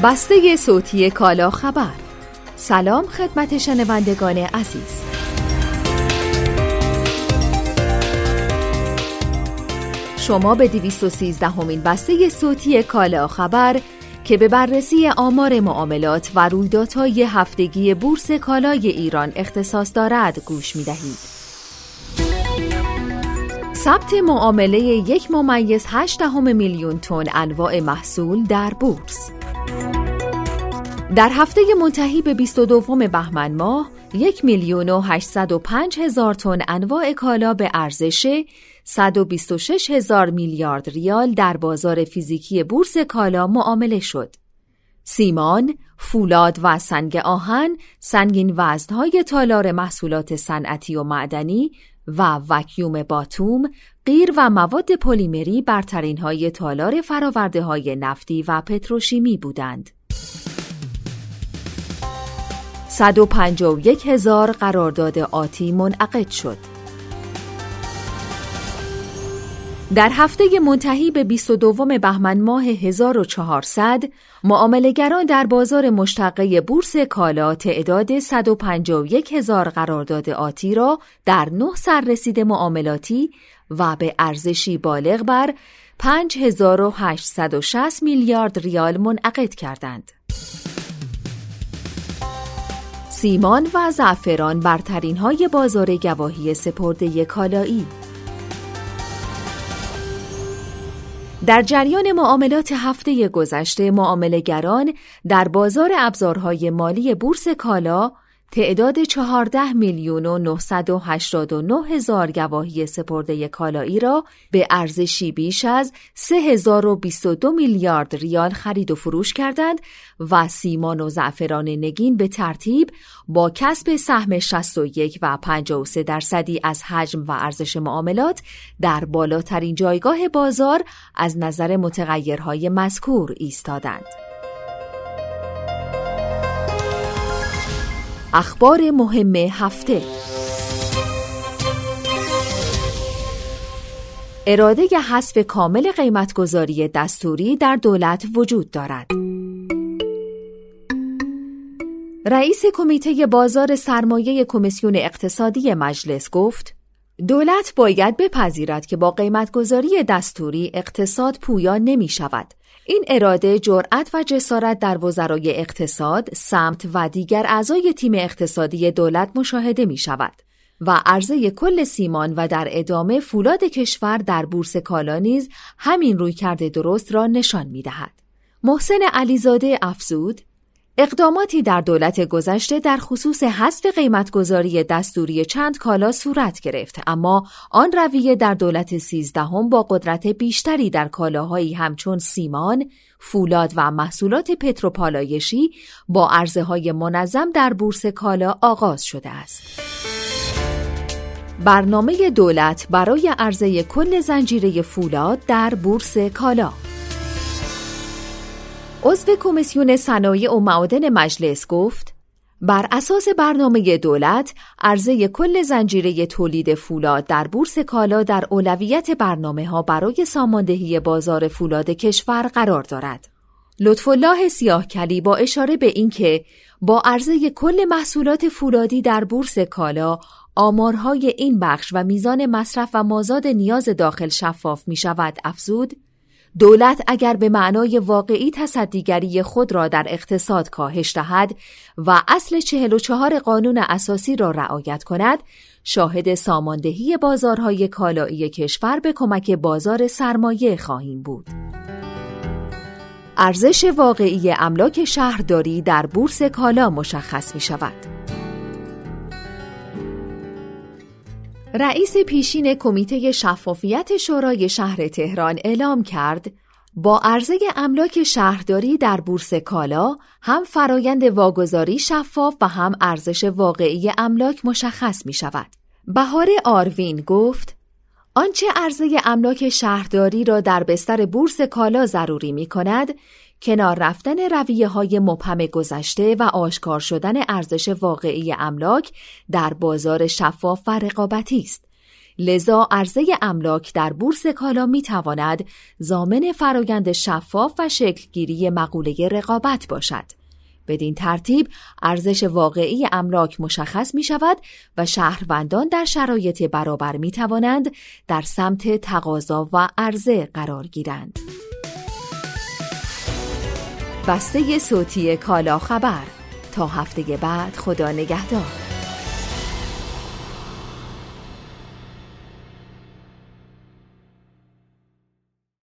بسته صوتی کالا خبر. سلام خدمت شنوندگان عزیز. شما به 213مین بسته صوتی کالا خبر که به بررسی آمار معاملات و رویدادهای هفتگی بورس کالای ایران اختصاص دارد گوش می‌دهید. ثبت معامله 1.8 میلیون تن انواع محصول در بورس. در هفته منتهی به 22 بهمن ماه 1,805,000 تن انواع کالا به ارزش 126,000 میلیارد ریال در بازار فیزیکی بورس کالا معامله شد. سیمان، فولاد و سنگ آهن، سنگین وزن‌های تالار محصولات صنعتی و معدنی و وکیوم باتوم، قیر و مواد پلیمری برترین‌های تالار فرآورده‌های نفتی و پتروشیمی بودند. 151,000 قرارداد آتی منعقد شد. در هفته منتهی به 22 بهمن ماه 1400 معامله‌گران در بازار مشتقه بورس کالا تعداد 151,000 قرارداد آتی را در 9 سررسید معاملاتی و به ارزشی بالغ بر 5,860 میلیارد ریال منعقد کردند. سیمان و زعفران برترین‌های بازار گواهی سپرده کالایی. در جریان معاملات هفته گذشته معامله‌گران در بازار ابزارهای مالی بورس کالا تعداد 14,989,000 گواهی سپرده کالایی را به ارزشی بیش از 3,022 میلیارد ریال خرید و فروش کردند و سیمان و زعفران نگین به ترتیب با کسب سهم 61 و 53% از حجم و ارزش معاملات در بالاترین جایگاه بازار از نظر متغیرهای مذکور ایستادند. اخبار مهم هفته. اراده حذف کامل قیمتگذاری دستوری در دولت وجود دارد. رئیس کمیته بازار سرمایه کمیسیون اقتصادی مجلس گفت: دولت باید بپذیرد که با قیمتگذاری دستوری اقتصاد پویا نمی شود. این اراده جرأت و جسارت در وزرای اقتصاد، سمت و دیگر اعضای تیم اقتصادی دولت مشاهده می شود و عرضه کل سیمان و در ادامه فولاد کشور در بورس کالا نیز همین رویکرد درست را نشان می دهد. محسن علیزاده افزود: اقداماتی در دولت گذشته در خصوص حذف قیمتگذاری دستوری چند کالا صورت گرفت، اما آن رویه در دولت 13 با قدرت بیشتری در کالاهایی همچون سیمان، فولاد و محصولات پتروپالایشی با عرضه‌های منظم در بورس کالا آغاز شده است. برنامه دولت برای عرضه کل زنجیره فولاد در بورس کالا. عضو کمیسیون صنایع و معادن مجلس گفت: بر اساس برنامه دولت، عرضه کل زنجیره تولید فولاد در بورس کالا در اولویت برنامه‌ها برای ساماندهی بازار فولاد کشور قرار دارد. لطف‌الله سیاهکلی با اشاره به اینکه با عرضه کل محصولات فولادی در بورس کالا، آمارهای این بخش و میزان مصرف و مازاد نیاز داخل شفاف می شود افزود: دولت اگر به معنای واقعی تصدیگری خود را در اقتصاد کاهش دهد و اصل 44 قانون اساسی را رعایت کند، شاهد ساماندهی بازارهای کالایی کشور به کمک بازار سرمایه خواهیم بود. ارزش واقعی املاک شهرداری در بورس کالا مشخص می شود. رئیس پیشین کمیته شفافیت شورای شهر تهران اعلام کرد با عرضه املاک شهرداری در بورس کالا هم فرایند واگذاری شفاف و هم ارزش واقعی املاک مشخص می شود. بهاره آروین گفت: آنچه عرضه املاک شهرداری را در بستر بورس کالا ضروری می کند، کنار رفتن رویه‌های مبهم گذشته و آشکار شدن ارزش واقعی املاک در بازار شفاف و رقابتی است. لذا عرضه املاک در بورس کالا میتواند ضامن فرآیند شفاف و شکلگیری مقوله رقابت باشد. بدین ترتیب ارزش واقعی املاک مشخص می شود و شهروندان در شرایط برابر می توانند در سمت تقاضا و عرضه قرار گیرند. بسته صوتی کالا خبر. تا هفته بعد، خدا نگهدار.